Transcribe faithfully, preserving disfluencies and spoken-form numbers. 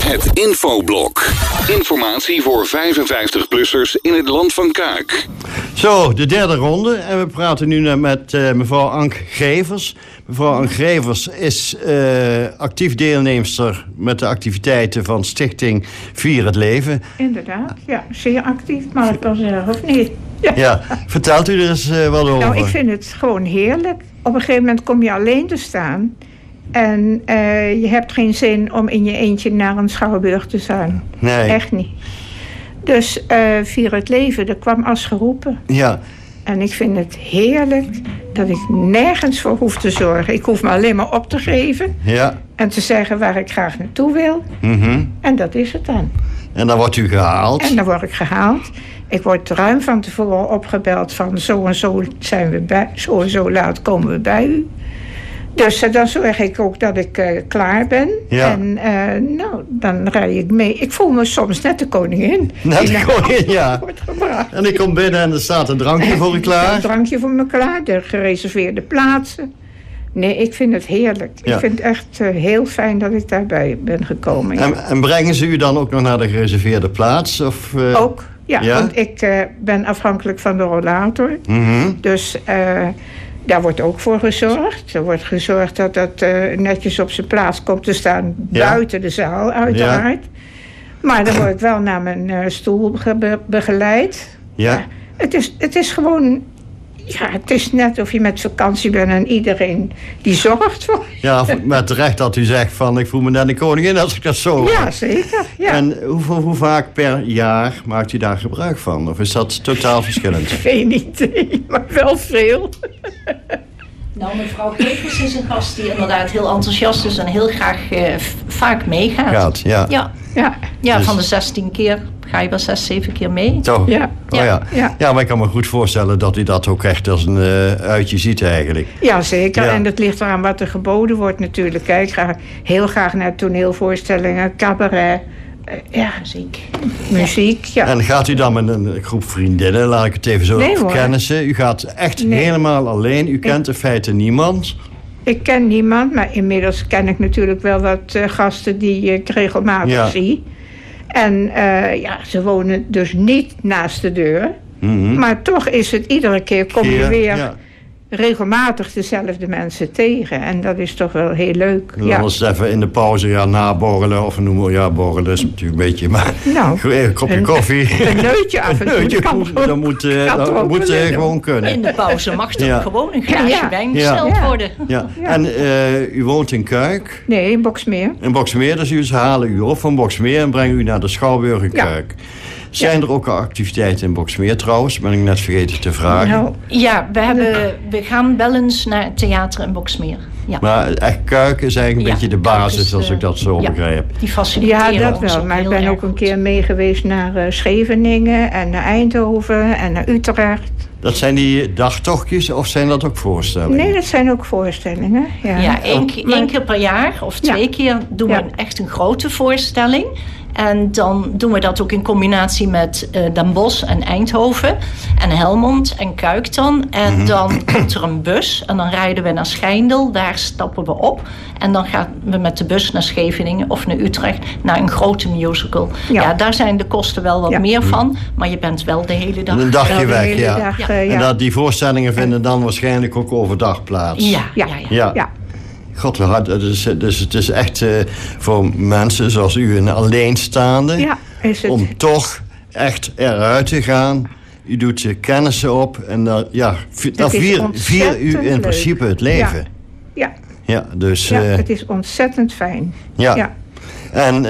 Het Infoblok. Informatie voor vijfenvijftig-plussers in het land van Kuik. Zo, de derde ronde. En we praten nu met uh, mevrouw Ank Grevers. Mevrouw Ank Grevers is uh, actief deelnemster met de activiteiten van Stichting Vier het Leven. Inderdaad, ja. Zeer actief, mag ik wel zeggen, of niet? Ja, ja. Vertelt u er eens uh, wat over? Nou, ik vind het gewoon heerlijk. Op een gegeven moment kom je alleen te staan. En uh, je hebt geen zin om in je eentje naar een schouwburg te gaan. Nee. Echt niet. Dus uh, Vier het Leven, dat kwam als geroepen. Ja. En ik vind het heerlijk dat ik nergens voor hoef te zorgen. Ik hoef me alleen maar op te geven. Ja. En te zeggen waar ik graag naartoe wil. Mm-hmm. En dat is het dan. En dan wordt u gehaald? En dan word ik gehaald. Ik word ruim van tevoren opgebeld van zo en zo zijn we bij, zo en zo laat komen we bij u. Dus uh, dan zorg ik ook dat ik uh, klaar ben. Ja. En uh, nou, dan rij ik mee. Ik voel me soms net de koningin. Net de koningin, ja. Wordt gebracht. En ik kom binnen en er staat een drankje voor u klaar. Een drankje voor me klaar, de gereserveerde plaatsen. Nee, ik vind het heerlijk. Ja. Ik vind het echt uh, heel fijn dat ik daarbij ben gekomen. Ja. En, en brengen ze u dan ook nog naar de gereserveerde plaats? Of, uh... Ook, ja, ja. Want ik uh, ben afhankelijk van de rollator. Mm-hmm. Dus uh, daar wordt ook voor gezorgd. Er wordt gezorgd dat dat uh, netjes op zijn plaats komt te staan. Ja. Buiten de zaal, uiteraard. Ja. Maar dan word ik wel naar mijn uh, stoel be- begeleid. Ja. Ja. Het is, het is gewoon... Ja, het is net of je met vakantie bent en iedereen die zorgt voor je. Ja, maar terecht dat u zegt van ik voel me net een koningin als ik dat zo hoor. Ja, zeker. Ja. En hoeveel, hoe vaak per jaar maakt u daar gebruik van? Of is dat totaal verschillend? Geen idee, maar wel veel. Nou, mevrouw Grevers is een gast die inderdaad heel enthousiast is en heel graag uh, vaak meegaat. Gaat, ja. Ja, ja. ja dus... van de zestien keer ga je wel zes, zeven keer mee. Toch? Ja. Oh, ja. Ja. Ja, maar ik kan me goed voorstellen dat u dat ook echt als een uh, uitje ziet eigenlijk. Ja, zeker. Ja. En dat ligt eraan wat er geboden wordt natuurlijk. Ik ga heel graag naar toneelvoorstellingen, cabaret, uh, ja. Muziek. Muziek, ja. En gaat u dan met een groep vriendinnen, laat ik het even zo nee, verkennissen. U gaat echt nee. helemaal alleen. U kent in feite niemand. Ik ken niemand, maar inmiddels ken ik natuurlijk wel wat uh, gasten die ik regelmatig ja. zie. En uh, ja, ze wonen dus niet naast de deur. Mm-hmm. Maar toch is het iedere keer, kom je keer, weer ja. regelmatig dezelfde mensen tegen. En dat is toch wel heel leuk. En ja. anders even in de pauze ja, naborrelen. Of noemen we, ja, borrelen is natuurlijk een beetje, maar nou, een kopje een, koffie. Een neutje af en toe. Neutje, kan moet, dat moet, uh, dat moet uh, gewoon kunnen. In de pauze mag er ja. gewoon een glaasje ja. wijn besteld ja. worden. Ja. Ja. En uh, u woont in Kuik? Nee, in Boxmeer. In Boxmeer, dus ze halen u op van Boxmeer en brengen u naar de Schouwburg in ja. Kuik. Zijn ja. er ook activiteiten in Boxmeer trouwens? Ben ik net vergeten te vragen. Nou, ja, we, hebben, we gaan wel eens naar het theater in Boxmeer. Ja. Maar echt Kuik is eigenlijk een ja, beetje de basis, is, als ik dat zo ja, begrijp. Die faciliteren ja, dat wel. Maar ik ben ook een keer mee geweest naar uh, Scheveningen en naar Eindhoven en naar Utrecht. Dat zijn die dagtochtjes of zijn dat ook voorstellingen? Nee, dat zijn ook voorstellingen. Ja, ja één, keer, maar... één keer per jaar of twee ja. keer doen we ja. echt een grote voorstelling. En dan doen we dat ook in combinatie met uh, Den Bosch en Eindhoven en Helmond en Kuik dan. En mm-hmm. dan komt er een bus en dan rijden we naar Schijndel. Daar stappen we op. En dan gaan we met de bus naar Scheveningen of naar Utrecht naar een grote musical. Ja, ja daar zijn de kosten wel wat ja. meer van. Maar je bent wel de hele dag... Een dagje weg, hele ja. Dag, ja. Uh, ja. En dat die voorstellingen vinden dan waarschijnlijk ook overdag plaats. Ja, ja, ja. ja. ja. ja. God, dus, dus het is echt uh, voor mensen zoals u een alleenstaande... Ja, is het. Om toch echt eruit te gaan. U doet je kennissen op en dan ja, dan vier, vier u in leuk. principe het leven. Ja, ja. ja, dus, ja uh, het is ontzettend fijn. Ja. ja. En